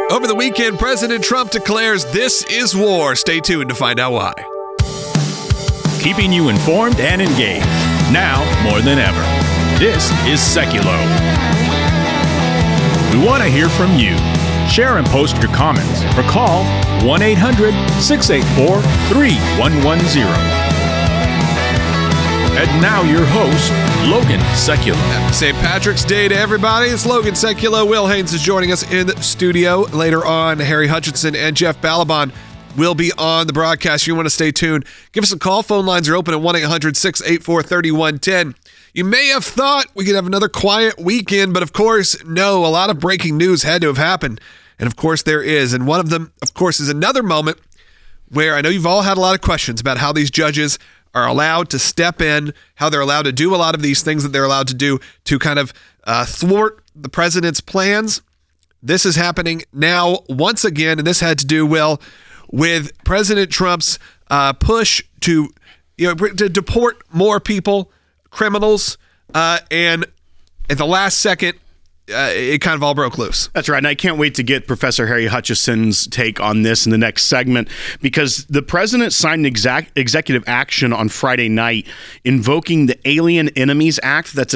Over the weekend, President Trump declares this is war. Stay tuned to find out why. Keeping you informed and engaged, now more than ever. This is Seculo. We want to hear from you. Share and post your comments or call 1-800-684-3110. And now your host, Logan Seculo. Happy St. Patrick's Day to everybody. It's Logan Seculo. Will Haynes is joining us in the studio. Later on, Harry Hutchinson and Jeff Balaban will be on the broadcast. You want to stay tuned. Give us a call. Phone lines are open at 1-800-684-3110. You may have thought we could have another quiet weekend, but of course, no. A lot of breaking news had to have happened. And of course, there is. And one of them, of course, is another moment where I know you've all had a lot of questions about how these judges are allowed to step in, how they're allowed to do a lot of these things that they're allowed to do to kind of thwart the president's plans. This is happening now once again, and this had to do, Will, with President Trump's push to deport more people, criminals, and at the last second, it kind of all broke loose. That's right. And I can't wait to get Professor Harry Hutchinson's take on this in the next segment, because the president signed an executive action on Friday night invoking the Alien Enemies Act. That's a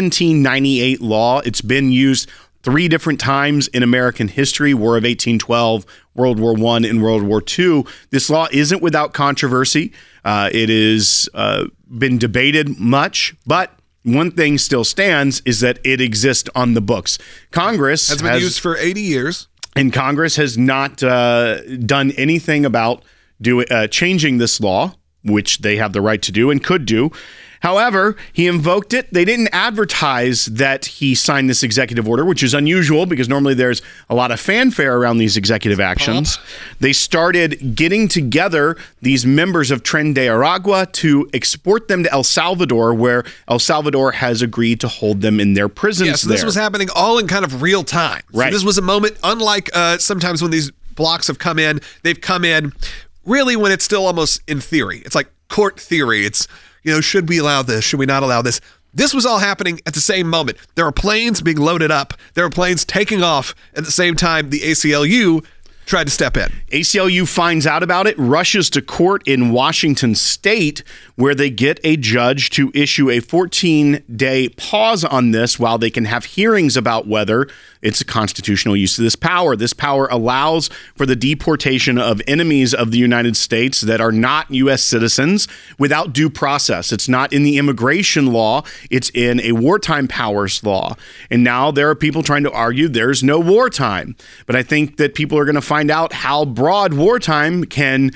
1798 law. It's been used 3 different times in American history: War of 1812, World War I, and World War II. This law isn't without controversy. It has been debated much, but one thing still stands is that it exists on the books. Congress has been used for 80 years. And Congress has not done anything about changing this law, which they have the right to do and could do. However, he invoked it. They didn't advertise that he signed this executive order, which is unusual because normally there's a lot of fanfare around these executive actions. They started getting together these members of Tren de Aragua to export them to El Salvador, where El Salvador has agreed to hold them in their prisons. Yes, this was happening all in kind of real time. Right. So this was a moment, unlike sometimes when these blocks have come in, they've come in really when it's still almost in theory. It's like court theory. It's, should we allow this? Should we not allow this? This was all happening at the same moment. There are planes being loaded up. There are planes taking off at the same time the ACLU tried to step in. ACLU finds out about it, rushes to court in Washington State, where they get a judge to issue a 14-day pause on this while they can have hearings about whether it's a constitutional use of this power. This power allows for the deportation of enemies of the United States that are not U.S. citizens without due process. It's not in the immigration law. It's in a wartime powers law. And now there are people trying to argue there's no wartime. But I think that people are going to find out how broad wartime can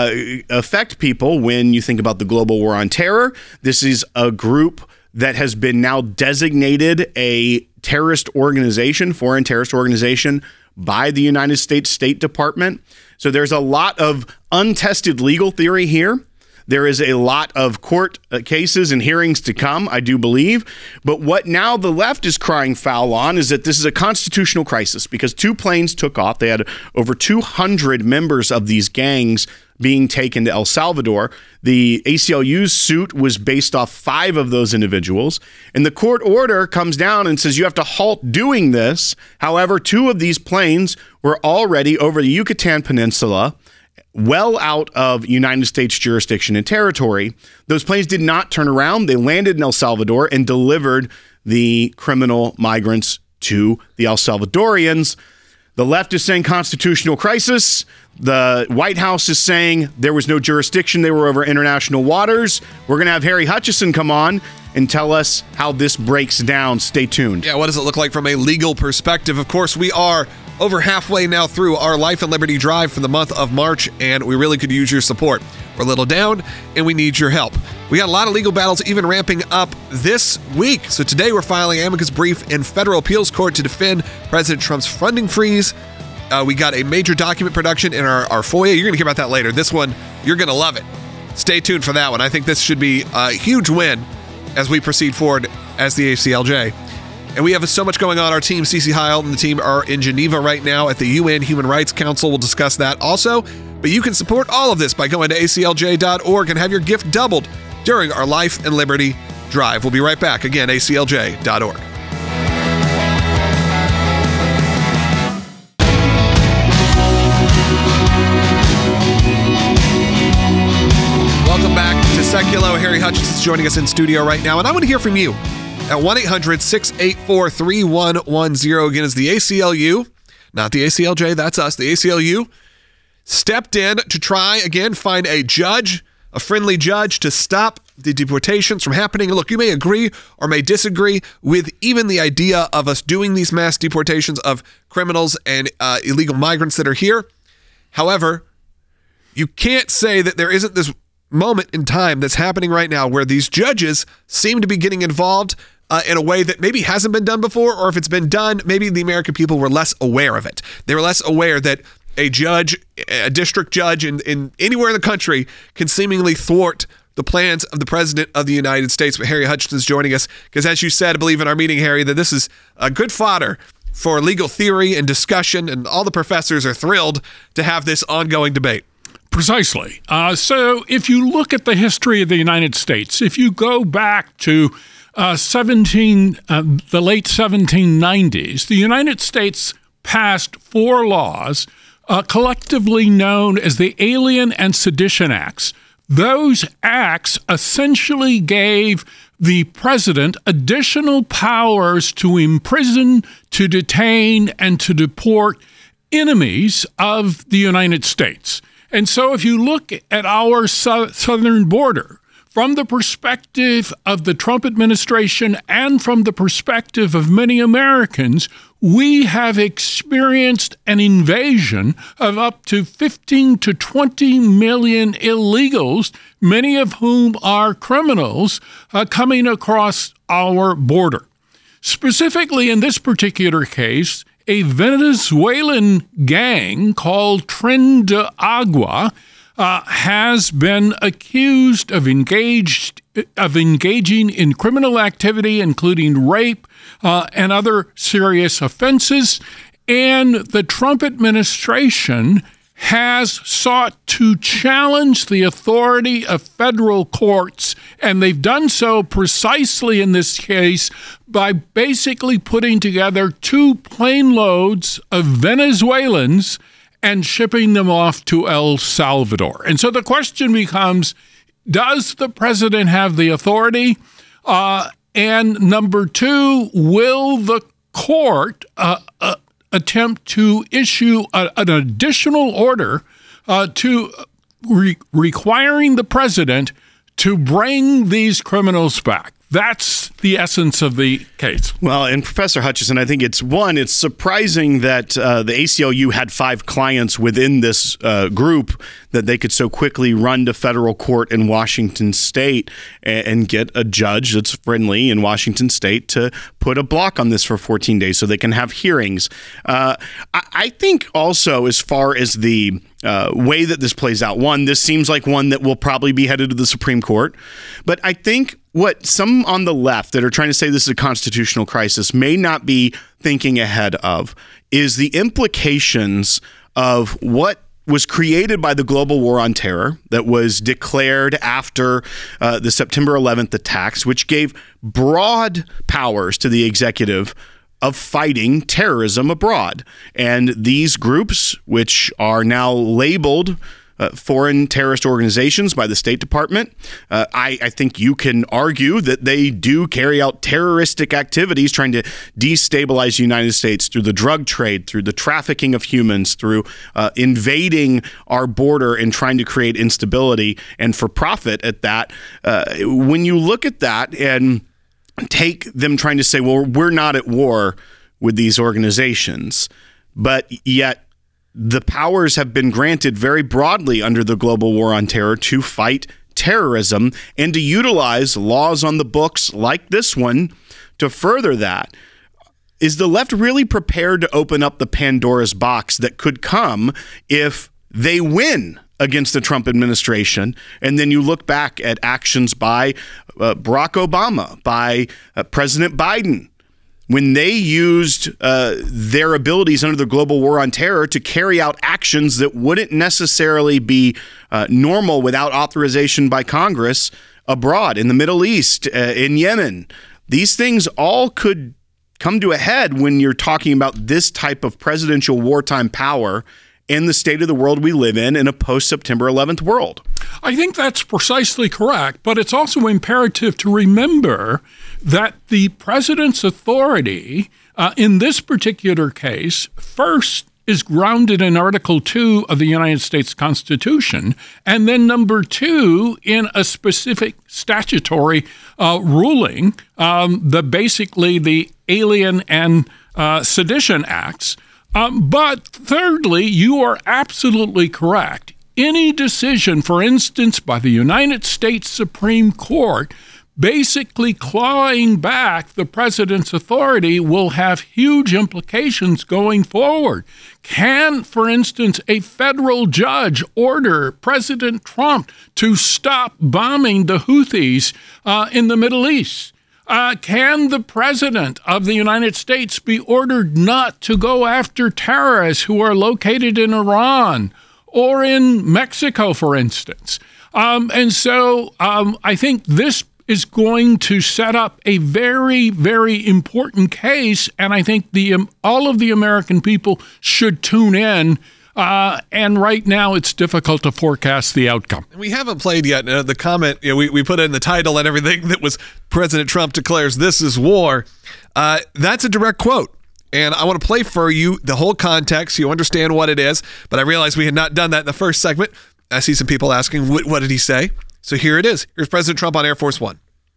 affect people when you think about the global war on terror. This is a group that has been now designated a terrorist organization, foreign terrorist organization, by the United States State Department. So there's a lot of untested legal theory here. There is a lot of court cases and hearings to come, I do believe. But what now the left is crying foul on is that this is a constitutional crisis because 2 planes took off. They had over 200 members of these gangs being taken to El Salvador. The ACLU's suit was based off 5 of those individuals. And the court order comes down and says you have to halt doing this. However, 2 of these planes were already over the Yucatan Peninsula, well out of United States jurisdiction and territory. Those planes did not turn around. They landed in El Salvador and delivered the criminal migrants to the El Salvadorians. The left is saying constitutional crisis. The White House is saying there was no jurisdiction. They were over international waters. We're going to have Harry Hutchinson come on and tell us how this breaks down. Stay tuned. Yeah, what does it look like from a legal perspective? Of course, we are over halfway now through our Life and Liberty Drive for the month of March, and we really could use your support. We're a little down, and we need your help. We got a lot of legal battles even ramping up this week. So today we're filing amicus brief in federal appeals court to defend President Trump's funding freeze. We got a major document production in our FOIA. You're going to hear about that later. This one, you're going to love it. Stay tuned for that one. I think this should be a huge win as we proceed forward as the ACLJ. And we have so much going on. Our team, Cece Heil and the team, are in Geneva right now at the UN Human Rights Council. We'll discuss that also. But you can support all of this by going to aclj.org and have your gift doubled during our Life and Liberty Drive. We'll be right back. Again, aclj.org. Sekulow. Harry Hutchinson is joining us in studio right now, and I want to hear from you at 1-800-684-3110. Again, is the ACLU, not the ACLJ, that's us, the ACLU, stepped in to try, again, find a judge, a friendly judge, to stop the deportations from happening. And look, you may agree or may disagree with even the idea of us doing these mass deportations of criminals and illegal migrants that are here. However, you can't say that there isn't this moment in time that's happening right now where these judges seem to be getting involved in a way that maybe hasn't been done before, or if it's been done, maybe the American people were less aware of it. They were less aware that a judge, a district judge in anywhere in the country can seemingly thwart the plans of the President of the United States. But Harry Hutchinson is joining us because, as you said, I believe in our meeting, Harry, that this is a good fodder for legal theory and discussion, and all the professors are thrilled to have this ongoing debate. Precisely. So if you look at the history of the United States, if you go back to the late 1790s, the United States passed 4 laws collectively known as the Alien and Sedition Acts. Those acts essentially gave the president additional powers to imprison, to detain, and to deport enemies of the United States. And so if you look at our southern border, from the perspective of the Trump administration and from the perspective of many Americans, we have experienced an invasion of up to 15 to 20 million illegals, many of whom are criminals, coming across our border. Specifically in this particular case, a Venezuelan gang called Tren de Agua has been accused of engaging in criminal activity, including rape and other serious offenses. And the Trump administration has sought to challenge the authority of federal courts, and they've done so precisely in this case by basically putting together 2 plane loads of Venezuelans and shipping them off to El Salvador. And so the question becomes, does the president have the authority? And number 2, will the court attempt to issue an additional order requiring the president to bring these criminals back? That's the essence of the case. Well, and Professor Hutchinson, I think it's surprising that the ACLU had 5 clients within this group that they could so quickly run to federal court in Washington state and get a judge that's friendly in Washington state to put a block on this for 14 days so they can have hearings. I think also, as far as the way that this plays out, this seems like one that will probably be headed to the Supreme Court. But I think what some on the left that are trying to say this is a constitutional crisis may not be thinking ahead of is the implications of what was created by the global war on terror that was declared after the September 11th attacks, which gave broad powers to the executive of fighting terrorism abroad. And these groups, which are now labeled foreign terrorist organizations by the State Department, I think you can argue that they do carry out terroristic activities trying to destabilize the United States through the drug trade, through the trafficking of humans, through invading our border and trying to create instability, and for profit at that. When you look at that and take them trying to say, well, we're not at war with these organizations, but yet the powers have been granted very broadly under the global war on terror to fight terrorism and to utilize laws on the books like this one to further that. Is the left really prepared to open up the Pandora's box that could come if they win against the Trump administration? And then you look back at actions by Barack Obama, by President Biden, when they used their abilities under the global war on terror to carry out actions that wouldn't necessarily be normal without authorization by Congress abroad, in the Middle East, in Yemen. These things all could come to a head when you're talking about this type of presidential wartime power and the state of the world we live in a post-September 11th world. I think that's precisely correct, but it's also imperative to remember that the president's authority in this particular case first is grounded in Article 2 of the United States Constitution, and then number 2 in a specific statutory ruling, basically the Alien and Sedition Acts. But thirdly, you are absolutely correct. Any decision, for instance, by the United States Supreme Court basically clawing back the president's authority will have huge implications going forward. Can, for instance, a federal judge order President Trump to stop bombing the Houthis in the Middle East? Can the president of the United States be ordered not to go after terrorists who are located in Iran or in Mexico, for instance? And so I think this is going to set up a very, very important case, and I think all of the American people should tune in. And right now, it's difficult to forecast the outcome. We haven't played yet. The comment we put in the title and everything that was President Trump declares this is war. That's a direct quote. And I want to play for you the whole context so you understand what it is. But I realized we had not done that in the first segment. I see some people asking, what did he say? So here it is. Here's President Trump on Air Force One.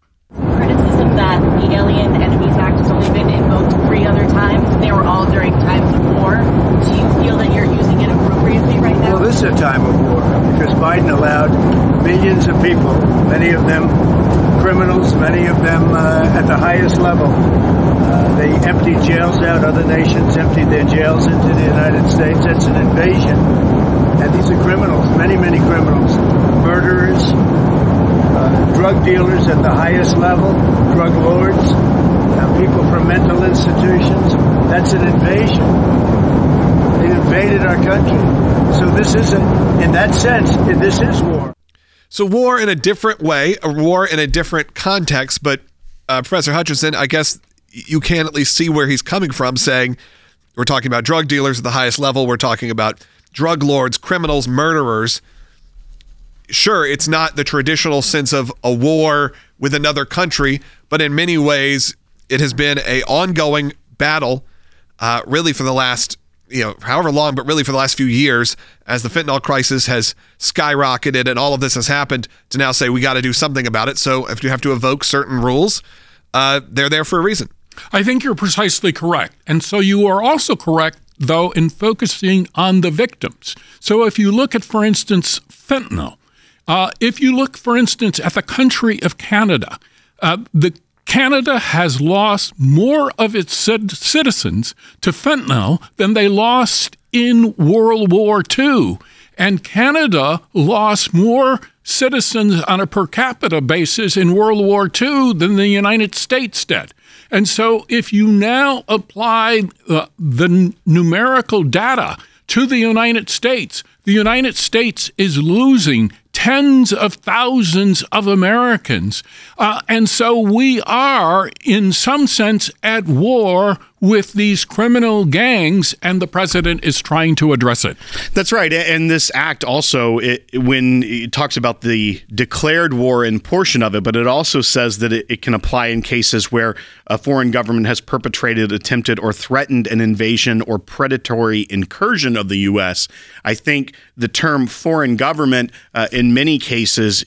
Criticism that the Alien Enemies Act has only been invoked 3 other times. They were all during times of war. Do you feel that you're using it appropriately right now? Well, this is a time of war because Biden allowed millions of people, many of them criminals, many of them at the highest level. They emptied jails out. Other nations emptied their jails into the United States. That's an invasion. And these are criminals, many, many criminals, murderers, drug dealers at the highest level, drug lords, people from mental institutions. That's an invasion. They invaded our country. So this isn't, in that sense, this is war. So war in a different way, a war in a different context, but Professor Hutchinson, I guess you can at least see where he's coming from, saying we're talking about drug dealers at the highest level, we're talking about drug lords, criminals, murderers. Sure, it's not the traditional sense of a war with another country, but in many ways, it has been an ongoing battle, really for the last, however long, but really for the last few years, as the fentanyl crisis has skyrocketed and all of this has happened, to now say we got to do something about it. So if you have to evoke certain rules, they're there for a reason. I think you're precisely correct. And so you are also correct, though, in focusing on the victims. So if you look at, for instance, fentanyl, if you look, for instance, at the country of Canada, Canada has lost more of its citizens to fentanyl than they lost in World War II. And Canada lost more citizens on a per capita basis in World War II than the United States did. And so if you now apply the numerical data to the United States is losing tens of thousands of Americans. And so we are, in some sense, at war with these criminal gangs, and the president is trying to address it. That's right. And this act also, when it talks about the declared war in portion of it, but it also says that it can apply in cases where a foreign government has perpetrated, attempted, or threatened an invasion or predatory incursion of the U.S. I think the term foreign government in many cases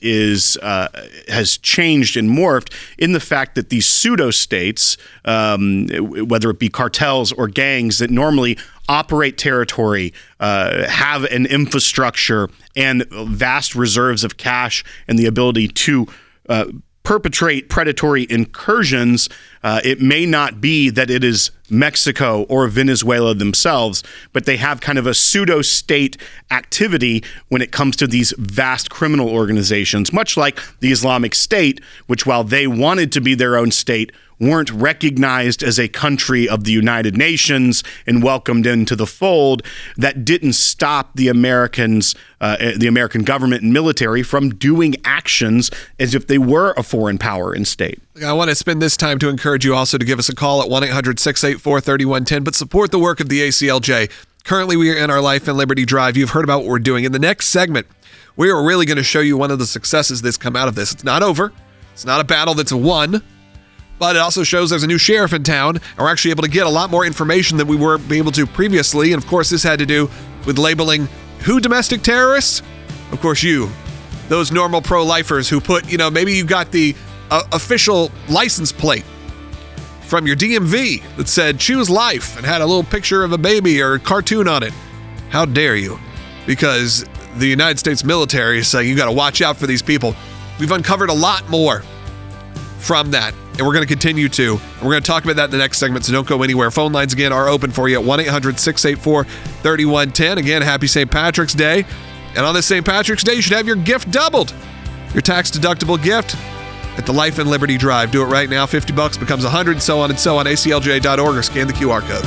has changed and morphed in the fact that these pseudo-states, whether it be cartels or gangs that normally operate territory, have an infrastructure and vast reserves of cash and the ability to perpetrate predatory incursions. It may not be that it is Mexico or Venezuela themselves, but they have kind of a pseudo-state activity when it comes to these vast criminal organizations, much like the Islamic State, which while they wanted to be their own state, weren't recognized as a country of the United Nations and welcomed into the fold. That didn't stop the Americans, the American government and military from doing actions as if they were a foreign power and state. I want to spend this time to encourage you also to give us a call at 1-800-684-3110, but support the work of the ACLJ. Currently, we are in our Life and Liberty Drive. You've heard about what we're doing. In the next segment, we are really going to show you one of the successes that's come out of this. It's not over. It's not a battle that's won. But it also shows there's a new sheriff in town, and we're actually able to get a lot more information than we were able to previously. And of course, this had to do with labeling who domestic terrorists? Of course, you. Those normal pro-lifers who put, maybe you got the official license plate from your DMV that said choose life and had a little picture of a baby or a cartoon on it. How dare you? Because the United States military is saying you got to watch out for these people. We've uncovered a lot more from that, and we're going to continue to. And we're going to talk about that in the next segment, so don't go anywhere. Phone lines, again, are open for you at 1-800-684-3110. Again, happy St. Patrick's Day. And on this St. Patrick's Day, you should have your gift doubled. Your tax-deductible gift at the Life and Liberty Drive. Do it right now. $50 becomes $100, so on and so on. ACLJ.org or scan the QR code.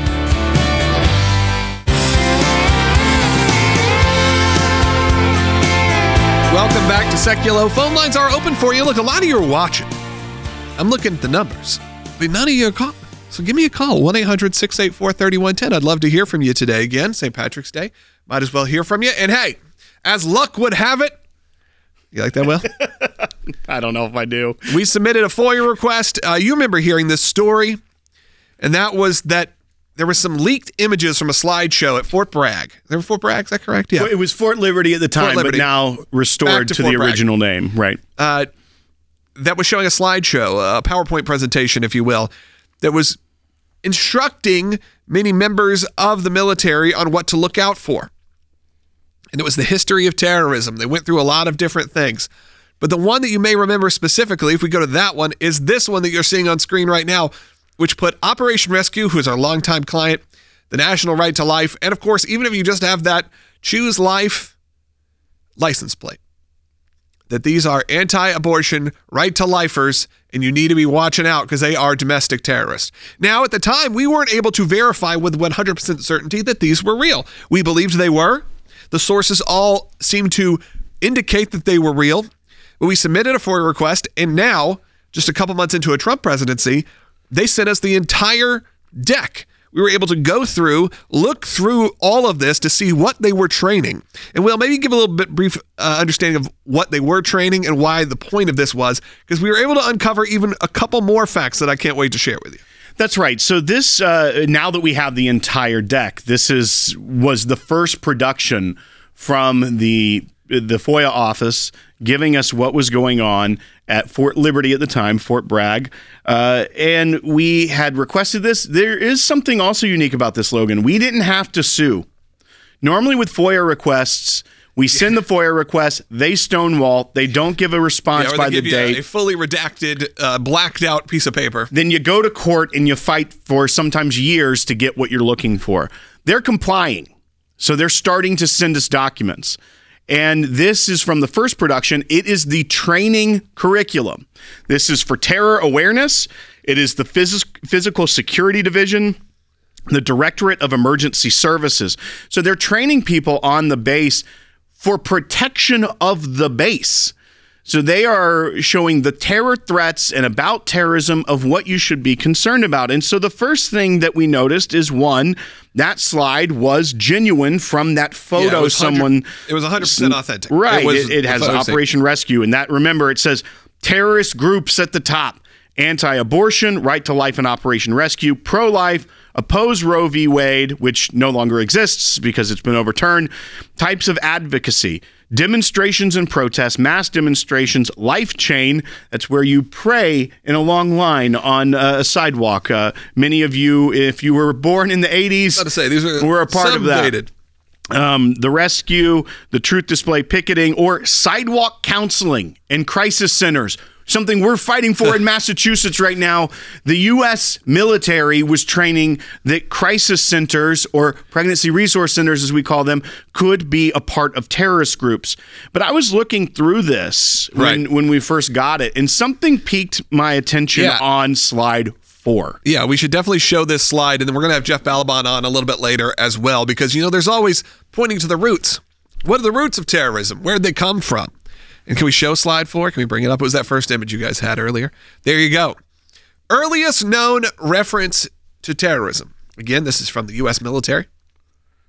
Welcome back to Seculo. Phone lines are open for you. Look, a lot of you are watching. I'm looking at the numbers, but none of you are calling. So give me a call, 1-800-684-3110. I'd love to hear from you today. Again, St. Patrick's Day. Might as well hear from you. And hey, as luck would have it, you like that, Will? I don't know if I do. We submitted a FOIA request. You remember hearing this story, and that was that there were some leaked images from a slideshow at Fort Bragg. They were Fort Bragg, is that correct? Yeah. It was Fort Liberty at the time, but now restored to the original name. Right. That was showing a slideshow, a PowerPoint presentation, if you will, that was instructing many members of the military on what to look out for. And it was the history of terrorism. They went through a lot of different things. But the one that you may remember specifically, if we go to that one, is this one that you're seeing on screen right now, which put Operation Rescue, who is our longtime client, the National Right to Life, and of course, even if you just have that Choose Life license plate, that these are anti-abortion, right-to-lifers, and you need to be watching out because they are domestic terrorists. Now, at the time, we weren't able to verify with 100% certainty that these were real. We believed they were. The sources all seemed to indicate that they were real. But we submitted a FOIA request, and now, just a couple months into a Trump presidency, they sent us the entire deck. We were able to go through, look through all of this to see what they were training. And we'll maybe give a little bit brief understanding of what they were training and why the point of this was, because we were able to uncover even a couple more facts that I can't wait to share with you. That's right. So this, now that we have the entire deck, this was the first production from the FOIA office giving us what was going on at Fort Liberty at the time, Fort Bragg. And we had requested this. There is something also unique about this, Logan. We didn't have to sue. Normally with FOIA requests, we send the FOIA request, they stonewall, they don't give a response by the date. A fully redacted, blacked out piece of paper. Then you go to court and you fight for sometimes years to get what you're looking for. They're complying. So they're starting to send us documents. And this is from the first production. It is the training curriculum. This is for terror awareness. It is the Physical Security Division, the Directorate of Emergency Services. So they're training people on the base for protection of the base. So they are showing the terror threats and about terrorism of what you should be concerned about. And so the first thing that we noticed is, one, that slide was genuine from that photo. Yeah, it was 100% authentic. Right. It has Operation Rescue. And that, remember, it says terrorist groups at the top: anti-abortion, Right to Life and Operation Rescue, pro-life, oppose Roe v. Wade, which no longer exists because it's been overturned, types of advocacy, demonstrations and protests, mass demonstrations, Life Chain. That's where you pray in a long line on a sidewalk. Many of you, if you were born in the 80s, were a part of that. Dated. The rescue, the truth display picketing, or sidewalk counseling and crisis centers. Something we're fighting for in Massachusetts right now. The U.S. military was training that crisis centers, or pregnancy resource centers as we call them, could be a part of terrorist groups. But I was looking through this when we first got it, and something piqued my attention on slide 4. Yeah, we should definitely show this slide, and then we're going to have Jeff Balaban on a little bit later as well, because, there's always pointing to the roots. What are the roots of terrorism? Where did they come from? And can we show slide 4? Can we bring it up? It was that first image you guys had earlier. There you go. Earliest known reference to terrorism. Again, this is from the U.S. military.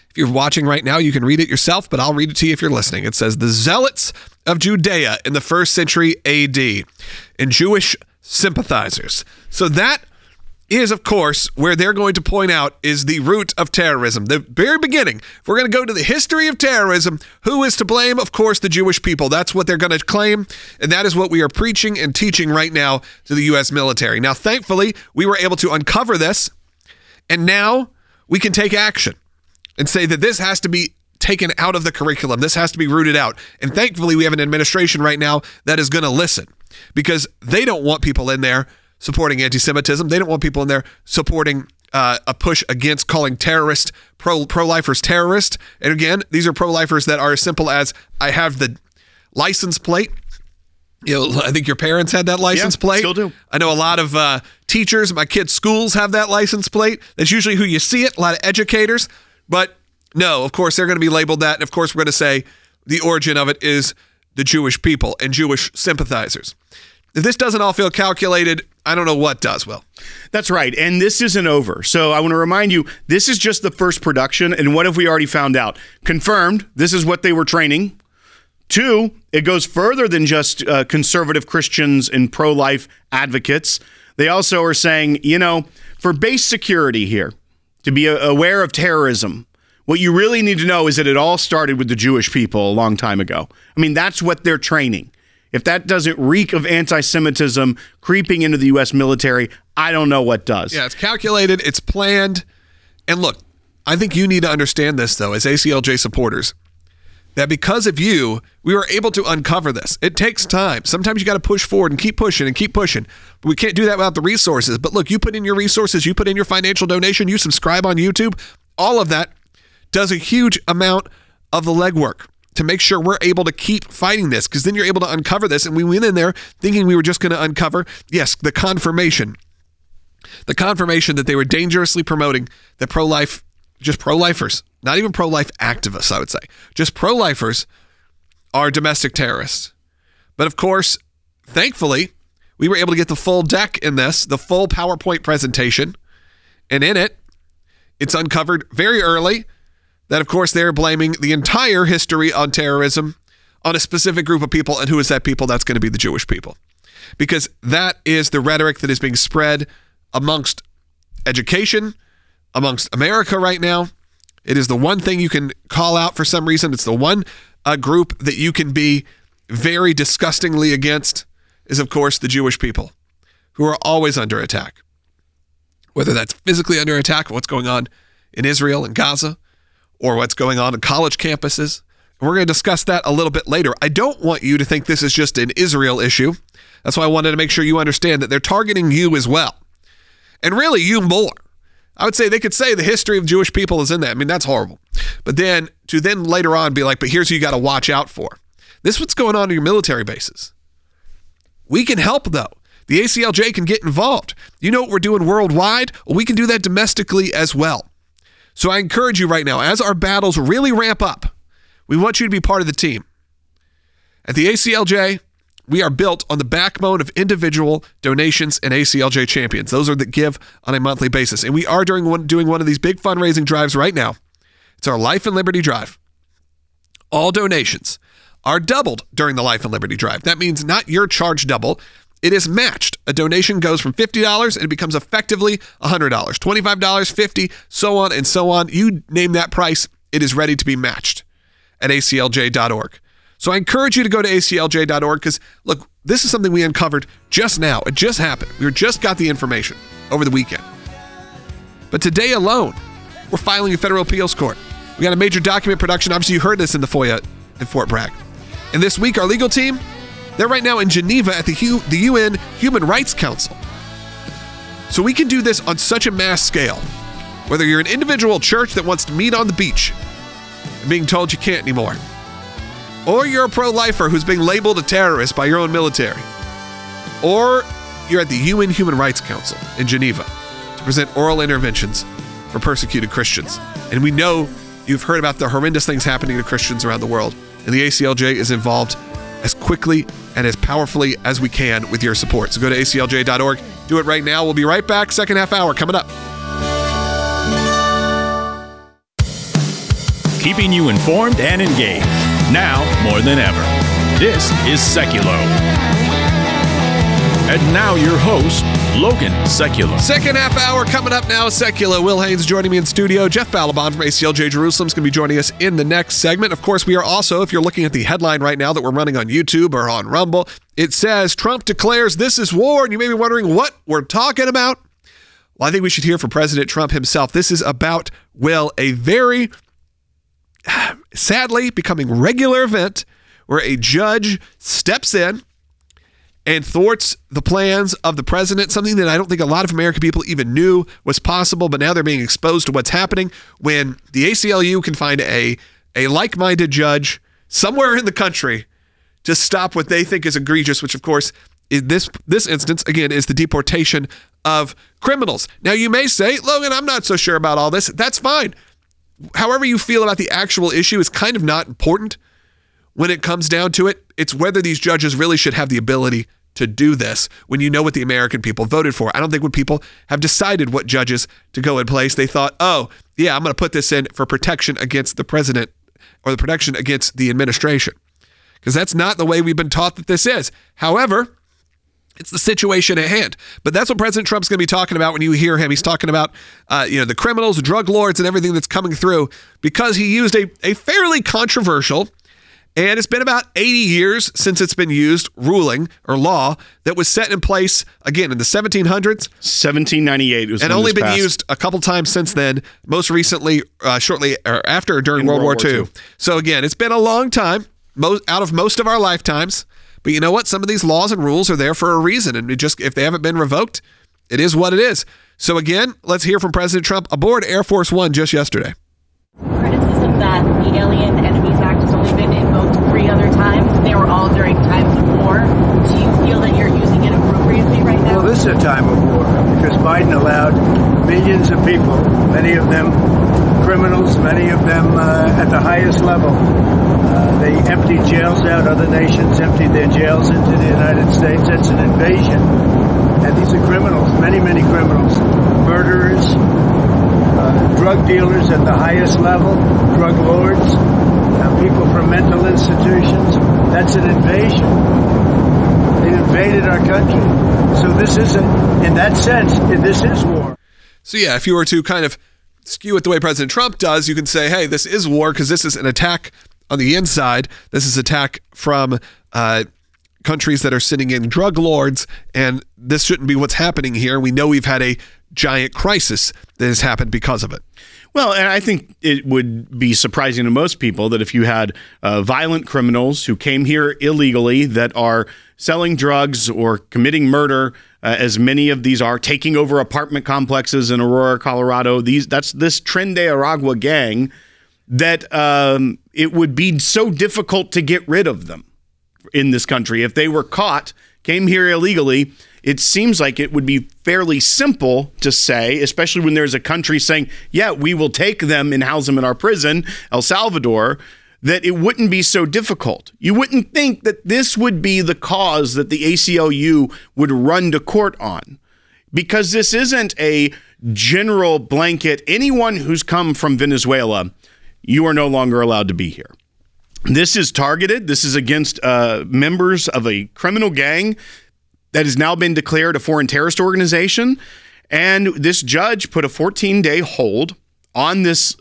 If you're watching right now, you can read it yourself, but I'll read it to you if you're listening. It says, the Zealots of Judea in the 1st century AD and Jewish sympathizers. So that is, of course, where they're going to point out is the root of terrorism. The very beginning, if we're going to go to the history of terrorism, who is to blame? Of course, the Jewish people. That's what they're going to claim, and that is what we are preaching and teaching right now to the U.S. military. Now, thankfully, we were able to uncover this, and now we can take action and say that this has to be taken out of the curriculum. This has to be rooted out. And thankfully, we have an administration right now that is going to listen, because they don't want people in there supporting anti-Semitism. They don't want people in there supporting a push against calling terrorist pro-lifers terrorist. And again, these are pro-lifers that are as simple as, I have the license plate. I think your parents had that license plate. Still do. I know a lot of teachers, my kids' schools have that license plate. That's usually who you see it, a lot of educators. But no, of course, they're going to be labeled that. And of course, we're going to say the origin of it is the Jewish people and Jewish sympathizers. If this doesn't all feel calculated, I don't know what does, Will. That's right. And this isn't over. So I want to remind you, this is just the first production. And what have we already found out? Confirmed, this is what they were training. 2, it goes further than just conservative Christians and pro-life advocates. They also are saying, for base security here, to be aware of terrorism, what you really need to know is that it all started with the Jewish people a long time ago. I mean, that's what they're training. If that doesn't reek of anti-Semitism creeping into the U.S. military, I don't know what does. Yeah, it's calculated, it's planned. And look, I think you need to understand this, though, as ACLJ supporters, that because of you, we were able to uncover this. It takes time. Sometimes you got to push forward and keep pushing and keep pushing. But we can't do that without the resources. But look, you put in your resources, you put in your financial donation, you subscribe on YouTube, all of that does a huge amount of the legwork to make sure we're able to keep fighting this, because then you're able to uncover this. And we went in there thinking we were just going to uncover, yes, the confirmation that they were dangerously promoting that pro-life, just pro-lifers, not even pro-life activists, I would say, just pro-lifers are domestic terrorists. But of course, thankfully, we were able to get the full deck in this, the full PowerPoint presentation. And in it, it's uncovered very early that, of course, they're blaming the entire history on terrorism on a specific group of people. And who is that people? That's going to be the Jewish people. Because that is the rhetoric that is being spread amongst education, amongst America right now. It is the one thing you can call out for some reason. It's the one group that you can be very disgustingly against is, of course, the Jewish people, who are always under attack. Whether that's physically under attack, what's going on in Israel and Gaza, or what's going on in college campuses. We're going to discuss that a little bit later. I don't want you to think this is just an Israel issue. That's why I wanted to make sure you understand that they're targeting you as well. And really, you more. I would say they could say the history of Jewish people is in that. I mean, that's horrible. But then later on be like, but here's who you got to watch out for. This is what's going on in your military bases. We can help, though. The ACLJ can get involved. You know what we're doing worldwide? Well, we can do that domestically as well. So I encourage you right now, as our battles really ramp up, we want you to be part of the team. At the ACLJ, we are built on the backbone of individual donations and ACLJ champions. Those are that give on a monthly basis. And we are doing one of these big fundraising drives right now. It's our Life and Liberty Drive. All donations are doubled during the Life and Liberty Drive. That means not your charge double. It is matched. A donation goes from $50 and it becomes effectively $100, $25, $50, so on and so on. You name that price, it is ready to be matched at aclj.org. So I encourage you to go to aclj.org because, look, this is something we uncovered just now. It just happened. We just got the information over the weekend. But today alone, we're filing a federal appeals court. We got a major document production. Obviously, you heard this in the FOIA in Fort Bragg. And this week, our legal team, they're right now in Geneva at the UN Human Rights Council. So we can do this on such a mass scale. Whether you're an individual church that wants to meet on the beach and being told you can't anymore, or you're a pro-lifer who's being labeled a terrorist by your own military, or you're at the UN Human Rights Council in Geneva to present oral interventions for persecuted Christians. And we know you've heard about the horrendous things happening to Christians around the world, and the ACLJ is involved as quickly and as powerfully as we can with your support. So go to aclj.org. Do it right now. We'll be right back. Second half hour coming up. keeping you informed and engaged. Now more than ever. This is Seculo. And now your host, Logan Seculo. Second half hour coming up now. Seculo. Will Haynes joining me in studio. Jeff Balaban from ACLJ Jerusalem is going to be joining us in the next segment. Of course, we are also, if you're looking at the headline right now that we're running on YouTube or on Rumble, it says Trump declares this is war. And you may be wondering what we're talking about. Well, I think we should hear from President Trump himself. This is about, well, a very sadly becoming regular event where a judge steps in and thwarts the plans of the president, something that I don't think a lot of American people even knew was possible, but now they're being exposed to what's happening when the ACLU can find a like-minded judge somewhere in the country to stop what they think is egregious, which of course in this instance, again, is the deportation of criminals. Now you may say, Logan, I'm not so sure about all this. That's fine. However you feel about the actual issue is kind of not important when it comes down to it. It's whether these judges really should have the ability to do this when you know what the American people voted for. I don't think when people have decided what judges to go in place, they thought, oh, yeah, I'm going to put this in for protection against the president or the protection against the administration. Because that's not the way we've been taught that this is. However, it's the situation at hand. But that's what President Trump's going to be talking about when you hear him. He's talking about the criminals, the drug lords, and everything that's coming through because he used a fairly controversial, and it's been about 80 years since it's been used, ruling or law that was set in place, again, in the 1700s. 1798 was and only been used a couple times since then, most recently shortly or after during World War II. So again, it's been a long time, out of most of our lifetimes. But you know what? Some of these laws and rules are there for a reason. And if they haven't been revoked, it is what it is. So again, let's hear from President Trump aboard Air Force One just yesterday. Criticism that the Alien Enemies Act has only been invoked 3 other times. They were all during times of war. Do you feel that you're using it appropriately right now? Well, this is a time of war because Biden allowed millions of people, many of them criminals, many of them at the highest level. They emptied jails out. Other nations emptied their jails into the United States. That's an invasion. And these are criminals, many, many criminals. Murderers, drug dealers at the highest level, drug lords, people from mental institutions. That's an invasion. They invaded our country. So this isn't, in that sense, this is war. So yeah, if you were to kind of skew it the way President Trump does, you can say, hey, this is war because this is an attack on the inside. This is attack from countries that are sitting in drug lords, and this shouldn't be what's happening here. We know we've had a giant crisis that has happened because of it. Well, and I think it would be surprising to most people that if you had violent criminals who came here illegally that are selling drugs or committing murder, as many of these are, taking over apartment complexes in Aurora, Colorado, that's this Tren de Aragua gang, that it would be so difficult to get rid of them in this country. If they were caught, came here illegally, it seems like it would be fairly simple to say, especially when there's a country saying, yeah, we will take them and house them in our prison, El Salvador, that it wouldn't be so difficult. You wouldn't think that this would be the cause that the ACLU would run to court on, because this isn't a general blanket. Anyone who's come from Venezuela, you are no longer allowed to be here. This is targeted. This is against members of a criminal gang that has now been declared a foreign terrorist organization. And this judge put a 14-day hold on this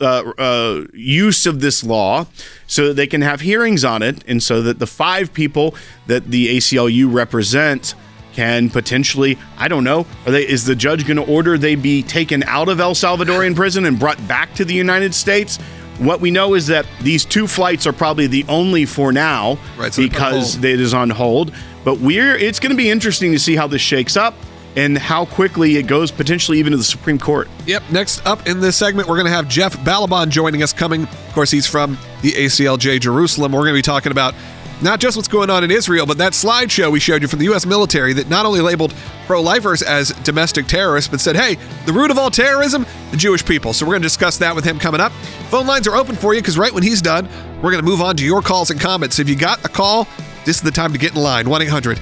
use of this law so that they can have hearings on it, and so that the 5 people that the ACLU represent can potentially, I don't know, is the judge going to order they be taken out of El Salvadorian prison and brought back to the United States? What we know is that these 2 flights are probably the only for now, right, so because it is on hold. But it's going to be interesting to see how this shakes up and how quickly it goes, potentially even to the Supreme Court. Yep. Next up in this segment, we're going to have Jeff Balaban joining us coming. Of course, he's from the ACLJ Jerusalem. We're going to be talking about not just what's going on in Israel, but that slideshow we showed you from the U.S. military that not only labeled pro-lifers as domestic terrorists, but said, hey, the root of all terrorism, the Jewish people. So we're going to discuss that with him coming up. Phone lines are open for you because right when he's done, we're going to move on to your calls and comments. So if you got a call, this is the time to get in line.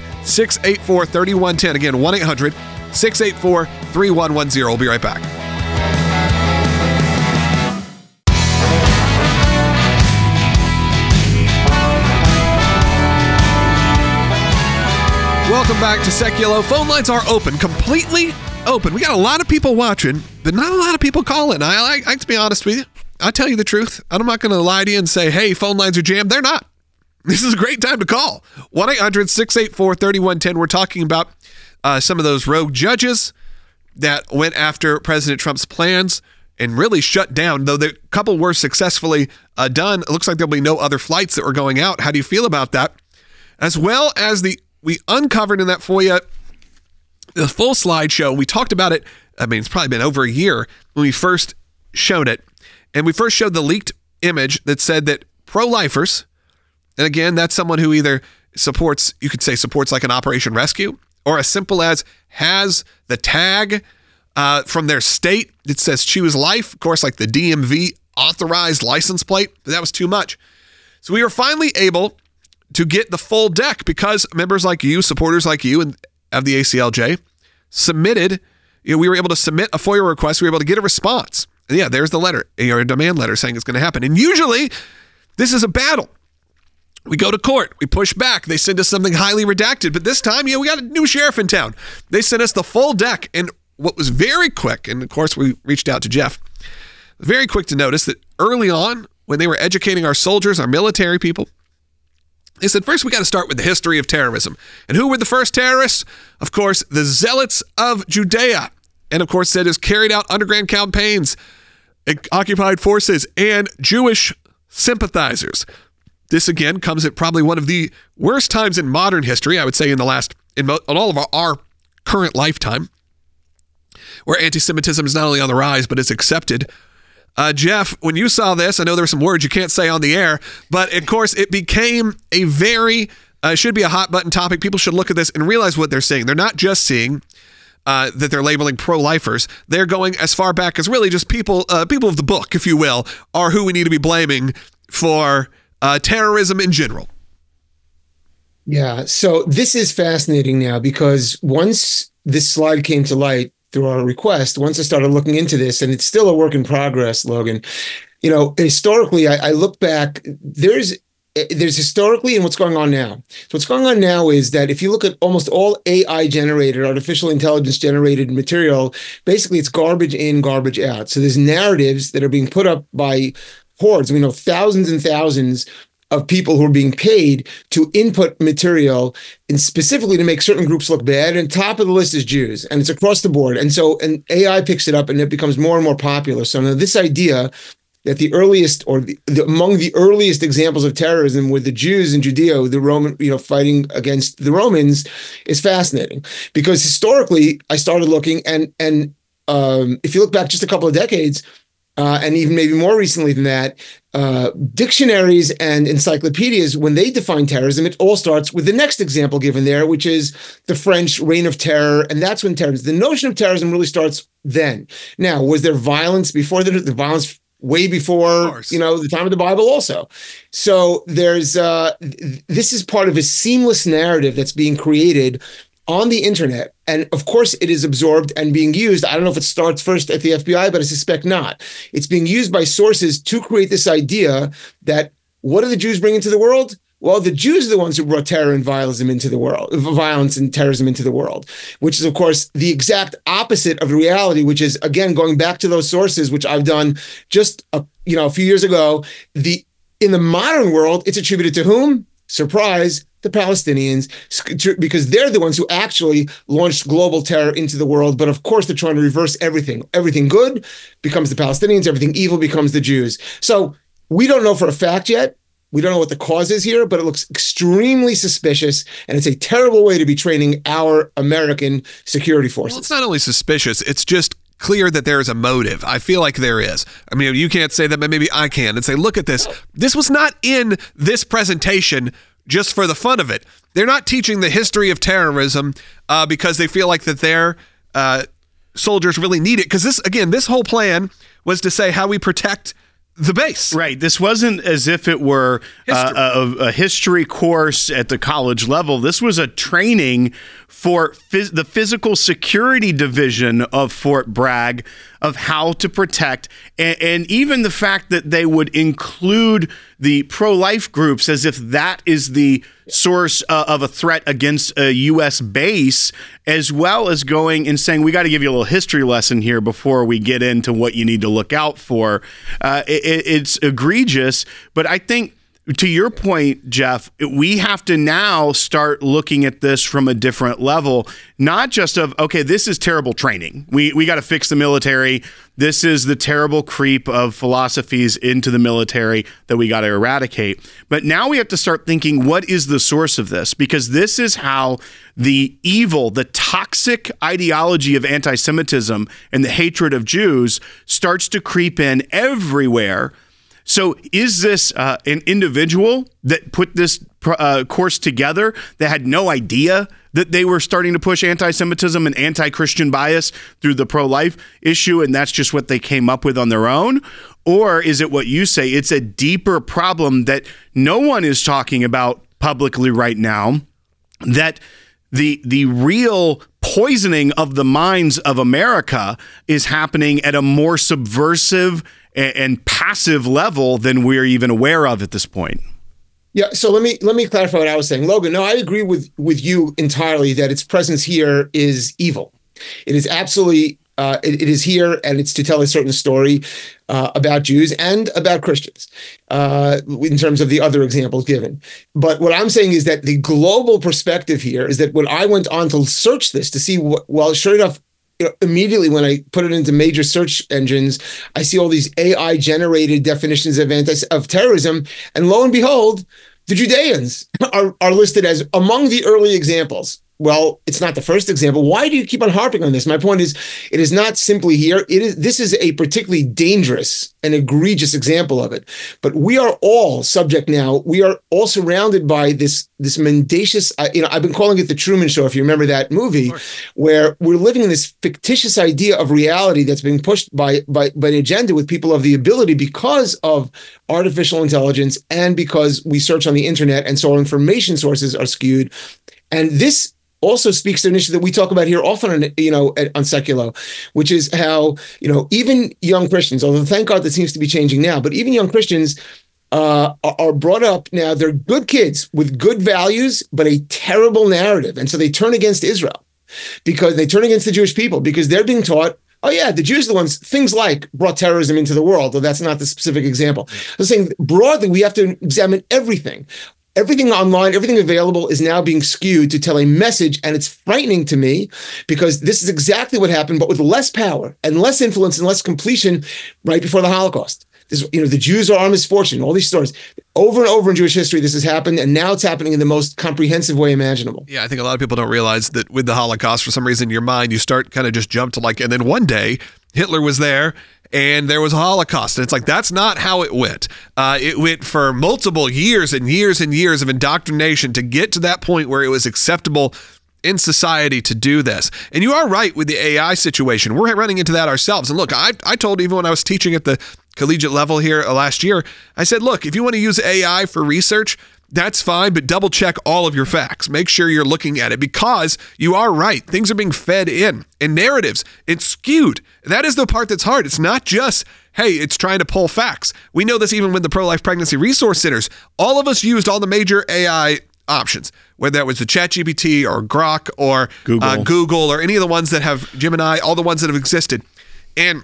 1-800-684-3110. Again, 1-800-684-3110. We'll be right back. Welcome back to Seculo. Phone lines are open, completely open. We got a lot of people watching, but not a lot of people calling. I like to be honest with you. I'll tell you the truth. I'm not going to lie to you and say, hey, phone lines are jammed. They're not. This is a great time to call. 1-800-684-3110. We're talking about some of those rogue judges that went after President Trump's plans and really shut down, though the couple were successfully done. It looks like there'll be no other flights that were going out. How do you feel about that? As well as we uncovered in that FOIA the full slideshow. We talked about it. I mean, it's probably been over a year when we first showed it. And we first showed the leaked image that said that pro-lifers, and again, that's someone who either supports, you could say supports like an Operation Rescue, or as simple as has the tag from their state that says choose life. Of course, like the DMV authorized license plate, but that was too much. So we were finally able to get the full deck because members like you, supporters like you and of the ACLJ submitted, we were able to submit a FOIA request. We were able to get a response. And yeah, there's the letter, a demand letter saying it's going to happen. And usually this is a battle. We go to court, we push back, they send us something highly redacted. But this time, we got a new sheriff in town. They sent us the full deck. And what was very quick, and of course we reached out to Jeff, very quick to notice that early on, when they were educating our soldiers, our military people, they said, first, we got to start with the history of terrorism. And who were the first terrorists? Of course, the Zealots of Judea. And of course, that has carried out underground campaigns, occupied forces, and Jewish sympathizers. This, again, comes at probably one of the worst times in modern history, I would say, in all of our current lifetime, where anti-Semitism is not only on the rise, but it's accepted. Jeff, when you saw this, I know there were some words you can't say on the air, but of course it became a very, should be a hot button topic. People should look at this and realize what they're seeing. They're not just seeing that they're labeling pro-lifers. They're going as far back as really just people of the book, if you will, are who we need to be blaming for terrorism in general. Yeah, so this is fascinating now because once this slide came to light, through our request, once I started looking into this, and it's still a work in progress, Logan, historically, I look back, there's historically and what's going on now. So what's going on now is that if you look at almost all AI generated, artificial intelligence generated material, basically it's garbage in, garbage out. So there's narratives that are being put up by hordes. We know thousands and thousands of people who are being paid to input material and specifically to make certain groups look bad. And top of the list is Jews, and it's across the board. And AI picks it up and it becomes more and more popular. So now this idea that the earliest or among the earliest examples of terrorism were the Jews in Judea, the Roman, fighting against the Romans, is fascinating because historically I started looking and if you look back just a couple of decades, and even maybe more recently than that, dictionaries and encyclopedias, when they define terrorism, it all starts with the next example given there, which is the French Reign of Terror. And that's when the notion of terrorism really starts then. Now, was there violence before the violence way before, the time of the Bible also? So there's this is part of a seamless narrative that's being created on the internet. And of course, it is absorbed and being used. I don't know if it starts first at the FBI, but I suspect not. It's being used by sources to create this idea that what do the Jews bring into the world? Well, the Jews are the ones who brought terror and violence into the world, violence and terrorism into the world, which is, of course, the exact opposite of reality, which is, again, going back to those sources, which I've done just a few years ago. In the modern world, it's attributed to whom? Surprise, the Palestinians, because they're the ones who actually launched global terror into the world. But of course, they're trying to reverse everything. Everything good becomes the Palestinians. Everything evil becomes the Jews. So we don't know for a fact yet. We don't know what the cause is here, but it looks extremely suspicious. And it's a terrible way to be training our American security forces. Well, it's not only suspicious, it's just clear that there is a motive. I feel like there is. I mean, you can't say that, but maybe I can and say, look at this. This was not in this presentation just for the fun of it. They're not teaching the history of terrorism because they feel like that their soldiers really need it. Because this whole plan was to say how we protect the base. Right. This wasn't as if it were a history course at the college level. This was a training for the physical security division of Fort Bragg of how to protect. And even the fact that they would include the pro-life groups as if that is the source of a threat against a U.S. base, as well as going and saying, we got to give you a little history lesson here before we get into what you need to look out for. It's egregious, but I think, to your point, Jeff, we have to now start looking at this from a different level, not just of, okay, this is terrible training. We got to fix the military. This is the terrible creep of philosophies into the military that we got to eradicate. But now we have to start thinking, what is the source of this? Because this is how the evil, the toxic ideology of anti-Semitism and the hatred of Jews starts to creep in everywhere. So is this an individual that put this course together that had no idea that they were starting to push anti-Semitism and anti-Christian bias through the pro-life issue, and that's just what they came up with on their own? Or is it what you say, it's a deeper problem that no one is talking about publicly right now, that the real poisoning of the minds of America is happening at a more subversive and passive level than we're even aware of at this point? Yeah, so let me clarify what I was saying. Logan, no, I agree with you entirely that its presence here is evil. It is absolutely, it is here, and it's to tell a certain story about Jews and about Christians in terms of the other examples given. But what I'm saying is that the global perspective here is that when I went on to search this to see well, sure enough, immediately when I put it into major search engines, I see all these AI-generated definitions of terrorism, and lo and behold, the Judeans are listed as among the early examples. Well, it's not the first example. Why do you keep on harping on this? My point is, it is not simply here. This is a particularly dangerous and egregious example of it. But we are all subject now. We are all surrounded by this mendacious, I've been calling it the Truman Show, if you remember that movie, where we're living in this fictitious idea of reality that's being pushed by an agenda with people of the ability because of artificial intelligence and because we search on the internet and so our information sources are skewed. And this also speaks to an issue that we talk about here often on Seculo, which is how, even young Christians, although thank God that seems to be changing now, but even young Christians are brought up now, they're good kids with good values, but a terrible narrative. And so they turn against Israel because they turn against the Jewish people because they're being taught, oh yeah, the Jews are the ones, things like brought terrorism into the world, though that's not the specific example. I'm saying broadly, we have to examine everything. Everything online, everything available is now being skewed to tell a message, and it's frightening to me because this is exactly what happened, but with less power and less influence and less completion right before the Holocaust. The Jews are our misfortune, all these stories. Over and over in Jewish history, this has happened, and now it's happening in the most comprehensive way imaginable. Yeah, I think a lot of people don't realize that with the Holocaust, for some reason, in your mind, you start kind of just jump to and then one day, Hitler was there, and there was a Holocaust. And it's like, that's not how it went. It went for multiple years and years and years of indoctrination to get to that point where it was acceptable in society to do this. And you are right with the AI situation. We're running into that ourselves. And look, I told even when I was teaching at the collegiate level here last year, I said, look, if you want to use AI for research, that's fine, but double check all of your facts. Make sure you're looking at it because you are right. Things are being fed in narratives. It's skewed. That is the part that's hard. It's not just, hey, it's trying to pull facts. We know this even with the pro-life pregnancy resource centers. All of us used all the major AI options, whether that was the ChatGPT or Grok or Google or any of the ones that have Gemini, all the ones that have existed. And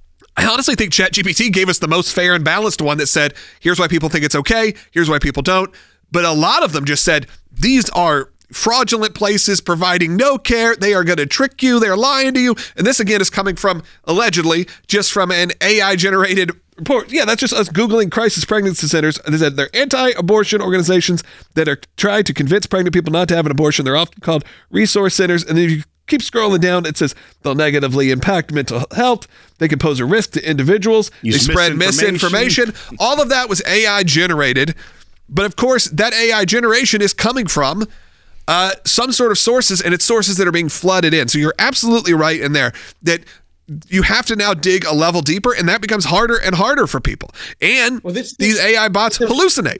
I honestly think ChatGPT gave us the most fair and balanced one that said, here's why people think it's okay, here's why people don't. But a lot of them just said, these are fraudulent places providing no care. They are going to trick you. They're lying to you. And this, again, is coming from, allegedly, just from an AI-generated report. Yeah, that's just us Googling crisis pregnancy centers. They said they're anti-abortion organizations that are trying to convince pregnant people not to have an abortion. They're often called resource centers. And then if you keep scrolling down, it says they'll negatively impact mental health. They can pose a risk to individuals. They spread misinformation. All of that was AI-generated. But of course, that AI generation is coming from some sort of sources, and it's sources that are being flooded in. So you're absolutely right in there that you have to now dig a level deeper, and that becomes harder and harder for people. And these AI bots hallucinate.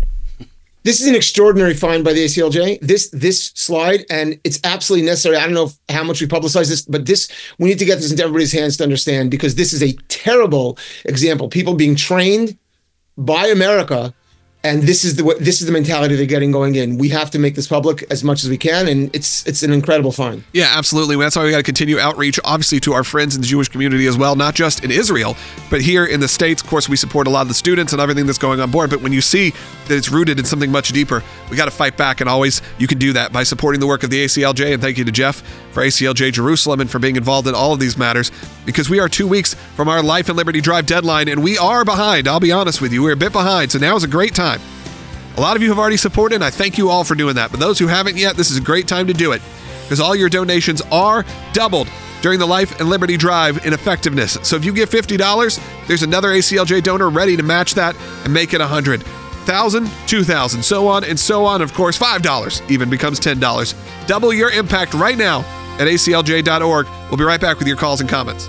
This is an extraordinary find by the ACLJ, this slide, and it's absolutely necessary. I don't know how much we publicize this, but we need to get this into everybody's hands to understand, because this is a terrible example. People being trained by America And this is the mentality they're getting going in. We have to make this public as much as we can, and it's an incredible find. Yeah, absolutely. That's why we got to continue outreach, obviously, to our friends in the Jewish community as well, not just in Israel, but here in the States. Of course, we support a lot of the students and everything that's going on board. But when you see that it's rooted in something much deeper, we got to fight back. And always you can do that by supporting the work of the ACLJ. And thank you to Jeff for ACLJ Jerusalem and for being involved in all of these matters, because we are 2 weeks from our Life and Liberty Drive deadline, and we are behind. I'll be honest with you. We're a bit behind. So now is a great time. A lot of you have already supported, and I thank you all for doing that. But those who haven't yet, this is a great time to do it, because all your donations are doubled during the Life and Liberty Drive in effectiveness. So if you give $50, there's another ACLJ donor ready to match that and make it $100. $1,000, $2,000, so on and so on. Of course, $5 even becomes $10. Double your impact right now at aclj.org. We'll be right back with your calls and comments.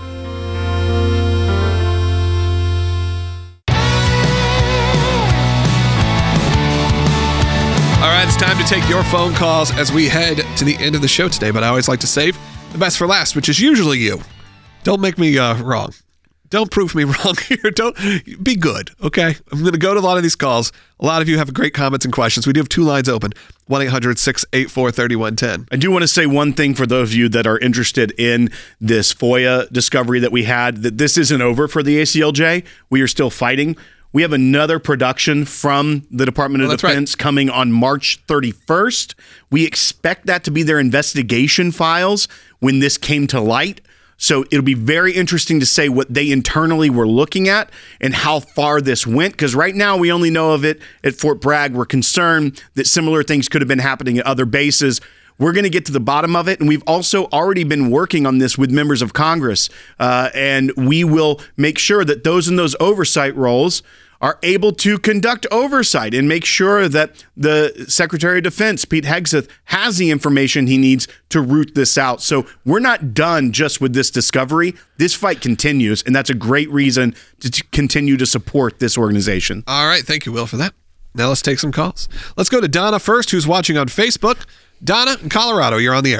All right, it's time to take your phone calls as we head to the end of the show today, but I always like to save the best for last, which is usually you. Don't make me wrong. Don't prove me wrong here. Don't be good, okay? I'm going to go to a lot of these calls. A lot of you have great comments and questions. We do have two lines open, 1-800-684-3110. I do want to say one thing for those of you that are interested in this FOIA discovery that we had, that this isn't over for the ACLJ. We are still fighting. We have another production from the Department of Defense coming on March 31st. We expect that to be their investigation files when this came to light. So it'll be very interesting to say what they internally were looking at and how far this went, because right now we only know of it at Fort Bragg. We're concerned that similar things could have been happening at other bases. We're going to get to the bottom of it, and we've also already been working on this with members of Congress, and we will make sure that those in those oversight roles are able to conduct oversight and make sure that the Secretary of Defense, Pete Hegseth, has the information he needs to root this out. So we're not done just with this discovery. This fight continues, and that's a great reason to continue to support this organization. All right. Thank you, Will, for that. Now let's take some calls. Let's go to Donna first, who's watching on Facebook. Donna in Colorado, you're on the air.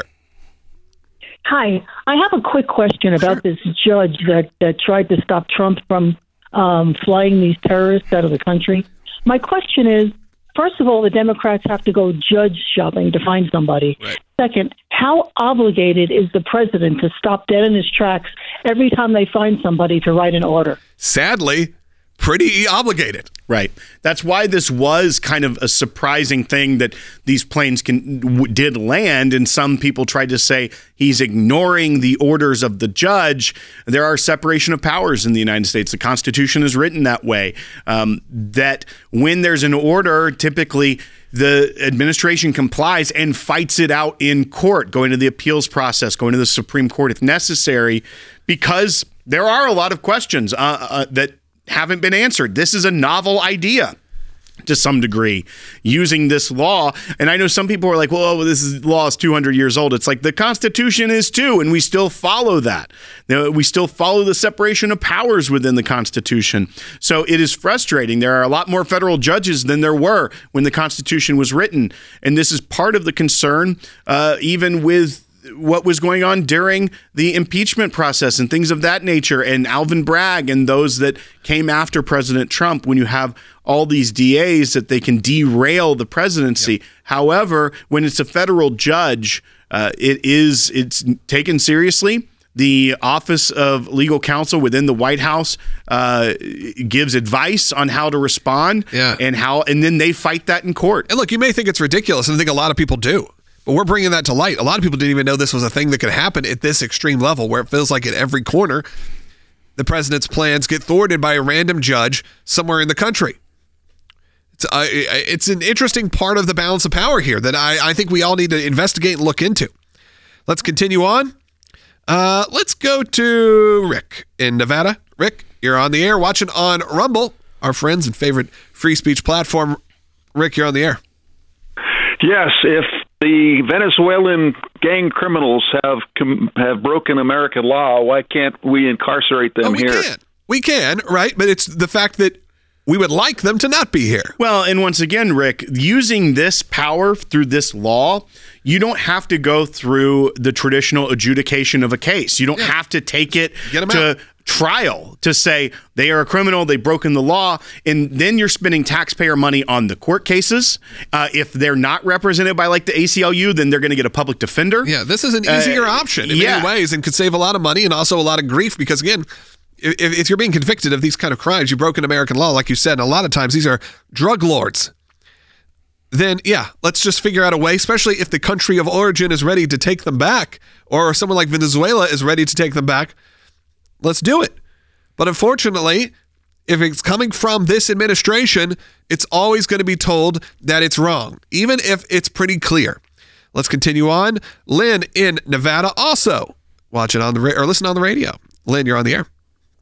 Hi. I have a quick question about this judge that tried to stop Trump from flying these terrorists out of the country. My question is, first of all, the Democrats have to go judge shopping to find somebody. Right. Second, how obligated is the president to stop dead in his tracks every time they find somebody to write an order? Sadly, pretty obligated. Right. That's why this was kind of a surprising thing that these planes did land, and some people tried to say he's ignoring the orders of the judge. There are separation of powers in the United States. The Constitution is written that way, that when there's an order, typically the administration complies and fights it out in court, going to the appeals process, going to the Supreme Court if necessary, because there are a lot of questions that haven't been answered. This is a novel idea to some degree, using this law. And I know some people are like, well, law is 200 years old. It's like the Constitution is too, and we still follow that. We still follow the separation of powers within the Constitution. So it is frustrating. There are a lot more federal judges than there were when the Constitution was written. And this is part of the concern, even with what was going on during the impeachment process and things of that nature, and Alvin Bragg and those that came after President Trump, when you have all these DAs that they can derail the presidency. Yep. However, when it's a federal judge, it's taken seriously. The Office of Legal Counsel within the White House gives advice on how to respond, and then they fight that in court. And look, you may think it's ridiculous, and I think a lot of people do. But we're bringing that to light. A lot of people didn't even know this was a thing that could happen at this extreme level, where it feels like at every corner, the president's plans get thwarted by a random judge somewhere in the country. It's an interesting part of the balance of power here that I think we all need to investigate and look into. Let's continue on. Let's go to Rick in Nevada. Rick, you're on the air, watching on Rumble, our friends and favorite free speech platform. Rick, you're on the air. Yes, if the Venezuelan gang criminals have broken American law, why can't we incarcerate them here? We can, right? But it's the fact that we would like them to not be here. Well, and once again, Rick, using this power through this law, you don't have to go through the traditional adjudication of a case. You don't have to take it trial to say they are a criminal, they've broken the law, and then you're spending taxpayer money on the court cases. If they're not represented by like the ACLU, then they're going to get a public defender. Yeah, this is an easier option in many ways and could save a lot of money and also a lot of grief because, again, if you're being convicted of these kind of crimes, you've broken American law, like you said, and a lot of times these are drug lords. Then, yeah, let's just figure out a way, especially if the country of origin is ready to take them back or someone like Venezuela is ready to take them back. Let's do it. But unfortunately, if it's coming from this administration, it's always going to be told that it's wrong, even if it's pretty clear. Let's continue on. Lynn in Nevada also watching on the or listen on the radio. Lynn, you're on the air.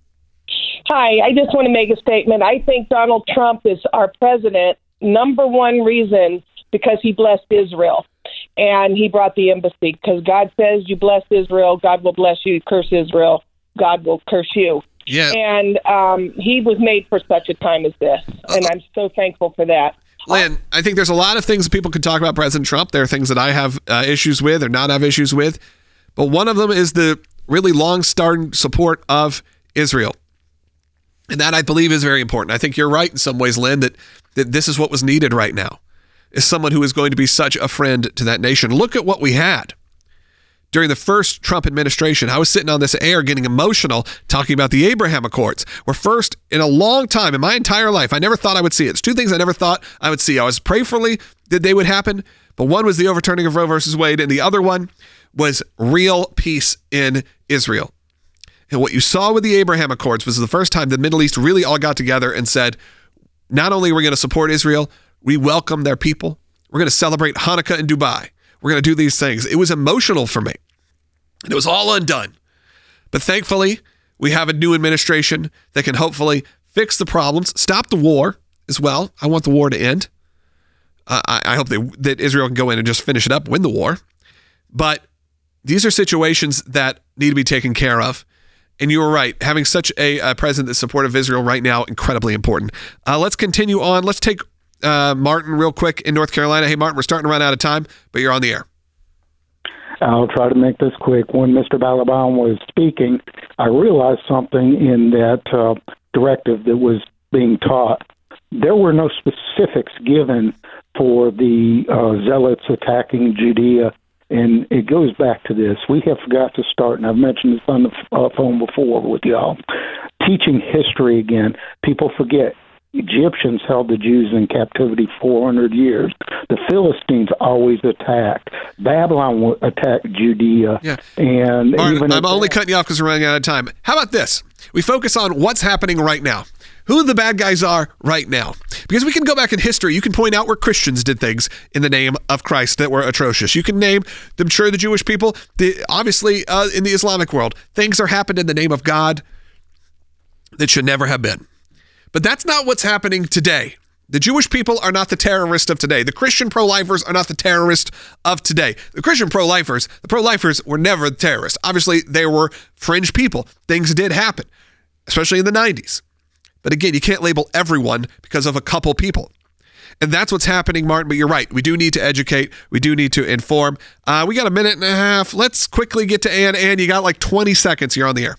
Hi, I just want to make a statement. I think Donald Trump is our president. Number one reason, because he blessed Israel and he brought the embassy, because God says you bless Israel, God will bless you. Curse Israel, God will curse you. Yeah. And he was made for such a time as this, and I'm so thankful for that. Lynn, I think there's a lot of things that people could talk about President Trump. There are things that I have issues with or not have issues with, but one of them is the really long-standing support of Israel. And that, I believe, is very important. I think you're right in some ways, Lynn, that this is what was needed right now, is someone who is going to be such a friend to that nation. Look at what we had during the first Trump administration. I was sitting on this air getting emotional talking about the Abraham Accords. We're first in a long time in my entire life. I never thought I would see it. It's two things I never thought I would see. I was prayerfully that they would happen, but one was the overturning of Roe versus Wade, and the other one was real peace in Israel. And what you saw with the Abraham Accords was the first time the Middle East really all got together and said, not only are we going to support Israel, we welcome their people. We're going to celebrate Hanukkah in Dubai. We're going to do these things. It was emotional for me. And it was all undone. But thankfully, we have a new administration that can hopefully fix the problems, stop the war as well. I want the war to end. I hope that Israel can go in and just finish it up, win the war. But these are situations that need to be taken care of. And you were right. Having such a president that's supportive of Israel right now, incredibly important. Let's continue on. Let's take Martin real quick in North Carolina. Hey, Martin, we're starting to run out of time, but you're on the air. I'll try to make this quick. When Mr. Balaban was speaking, I realized something in that directive that was being taught. There were no specifics given for the zealots attacking Judea. And it goes back to this. We have forgot to start, and I've mentioned this on the phone before with y'all, teaching history again. People forget. Egyptians held the Jews in captivity 400 years. The Philistines always attacked. Babylon attacked Judea. Yeah. And Martin, I'm only cutting you off because we're running out of time. How about this? We focus on what's happening right now. Who the bad guys are right now. Because we can go back in history. You can point out where Christians did things in the name of Christ that were atrocious. You can name, I'm sure, the Jewish people. Obviously, in the Islamic world, things are happened in the name of God that should never have been. But that's not what's happening today. The Jewish people are not the terrorists of today. The Christian pro-lifers are not the terrorists of today. The Christian pro-lifers, the pro-lifers were never the terrorists. Obviously, they were fringe people. Things did happen, especially in the 90s. But again, you can't label everyone because of a couple people. And that's what's happening, Martin, but you're right. We do need to educate. We do need to inform. We got a minute and a half. Let's quickly get to Ann. Ann, you got like 20 seconds. You're on the air.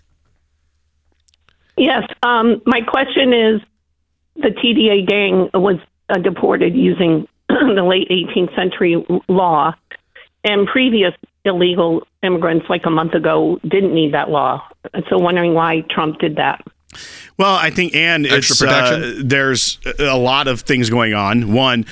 Yes. My question is, the TDA gang was deported using the late 18th century law, and previous illegal immigrants like a month ago didn't need that law. So wondering why Trump did that. Well, I think, and there's a lot of things going on. One,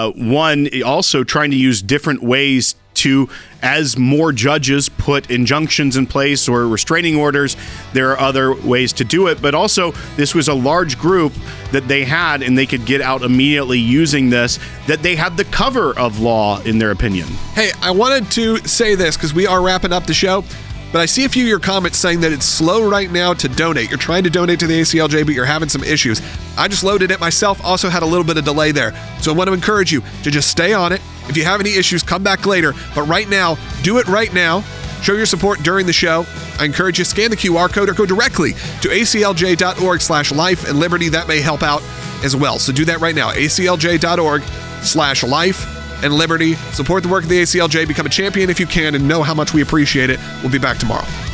also trying to use different ways to, as more judges put injunctions in place or restraining orders, there are other ways to do it. But also, this was a large group that they had, and they could get out immediately using this, that they had the cover of law, in their opinion. Hey, I wanted to say this because we are wrapping up the show. But I see a few of your comments saying that it's slow right now to donate. You're trying to donate to the ACLJ, but you're having some issues. I just loaded it myself, also had a little bit of delay there. So I want to encourage you to just stay on it. If you have any issues, come back later. But right now, do it right now. Show your support during the show. I encourage you to scan the QR code or go directly to aclj.org/life and liberty. That may help out as well. So do that right now, aclj.org/life and liberty. Support the work of the ACLJ. Become a champion if you can and know how much we appreciate it. We'll be back tomorrow.